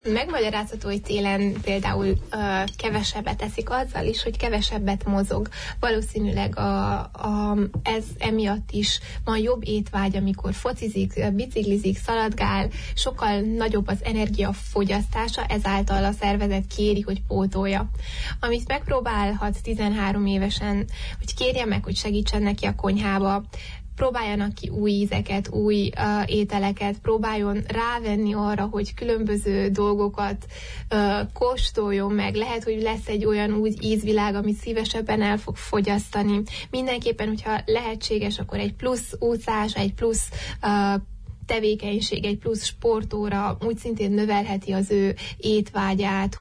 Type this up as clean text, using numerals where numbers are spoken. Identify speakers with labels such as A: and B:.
A: Megmagyarázható, hogy télen például kevesebbet eszik azzal is, hogy kevesebbet mozog. Valószínűleg ez emiatt is van jobb étvágy, amikor focizik, biciklizik, szaladgál, sokkal nagyobb az energiafogyasztása, ezáltal a szervezet kéri, hogy pótolja. Amit megpróbálhat 13 évesen, hogy kérje meg, hogy segítsen neki a konyhába, próbáljanak ki új ízeket, új ételeket, próbáljon rávenni arra, hogy különböző dolgokat kóstoljon meg. Lehet, hogy lesz egy olyan új ízvilág, amit szívesebben el fog fogyasztani. Mindenképpen, hogyha lehetséges, akkor egy plusz úszás, egy plusz tevékenység, egy plusz sportóra úgy szintén növelheti az ő étvágyát.